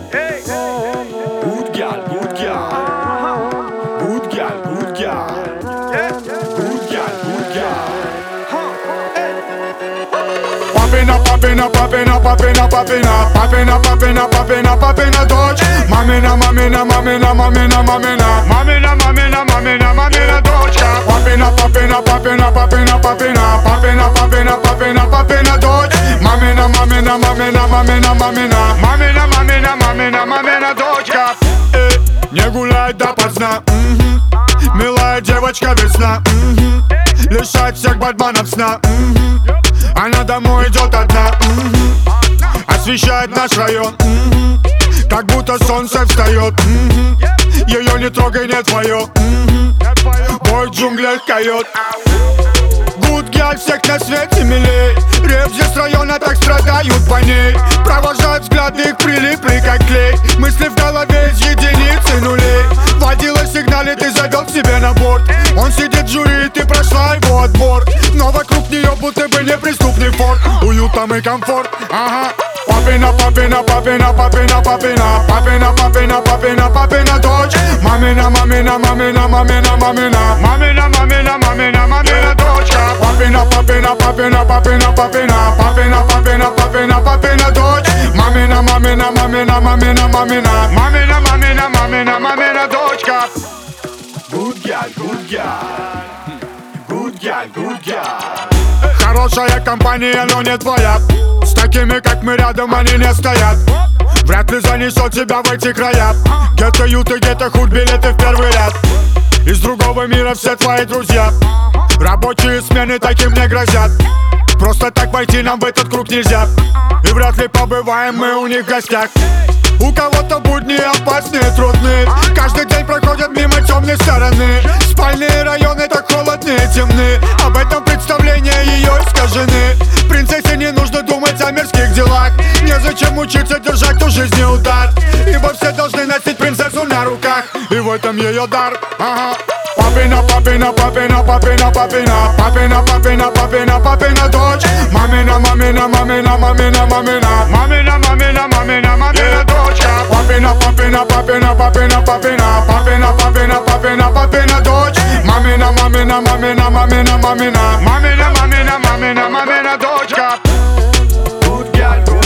Good girl, good girl. Good girl, good girl. Good girl, good girl. Popping up, popping up, popping up, popping up, popping up, popping up, popping up, popping up, popping up, дочь. Мамина, мамина, мамина, мамина, мамина, мамина, мамина, мамина, мамина, дочка. Popping up, popping up, popping up, popping up, popping up, popping up, popping up, popping up, popping up, дочь. Мамина, мамина, мамина, мамина, мамина, мамина, мамина, мамина, мамина, дочка. Не гуляй допоздна, милая девочка весна, лишает всех бадманов сна. Она домой идет одна, освещает наш район, как будто солнце встает. Ее не трогай, не твое, бой в джунглях койот. Good girl, всех на свете милей. Рэп здесь района так страдают по ней. Провожают взгляды, их прилипли как клей. Мысли в голове из единицы нулей. Водила сигналит и завел к себе на борт. Он сидит в жюри, и ты прошла его отбор. Но вокруг нее будто бы неприступный форт. Уют там и комфорт, ага. Popping up, popping up, popping up, popping up, popping up, popping up, popping up, popping up, popping up, дочь. Мамина, мамина, мамина, мамина, мамина, мамина, мамина, мамина, мамина, дочка. Popping up, popping up, popping up, popping up, popping up, popping up, popping up, popping up, popping up, дочь. Мамина, мамина, мамина, мамина, мамина, мамина, мамина, мамина, мамина, дочка. Good girl, good girl. Good girl, good girl. Хорошая компания, но не твоя. С такими, как мы, рядом они не стоят. Вряд ли занесет тебя в эти края. Где-то ют и где-то худ, билеты в первый ряд. Из другого мира все твои друзья. Рабочие смены таким не грозят. Просто так войти нам в этот круг нельзя. И вряд ли побываем мы у них в гостях. У кого-то будни опасные, трудные. Каждый день проходят мимо темной стороны. Спальные районы так холодные, темные. Об этом представления ее искажены. Принцессе не нужно думать о мирских делах. Незачем учиться держать у жизни удар. Ибо все должны носить принцессу на руках. И в этом ее дар, ага. Popping up, popping up, popping up, popping up, popping up, popping up, popping up, popping up, popping up, дочь. Мамина, мамина, мамина, мамина, мамина, мамина, мамина, мамина, мамина, дочка. Popping up, popping up, popping up, popping up, popping up, popping up, popping up, popping up, popping up, дочь. Мамина, мамина, мамина, мамина, мамина, мамина, мамина, мамина, мамина, дочка. Good girl, good girl.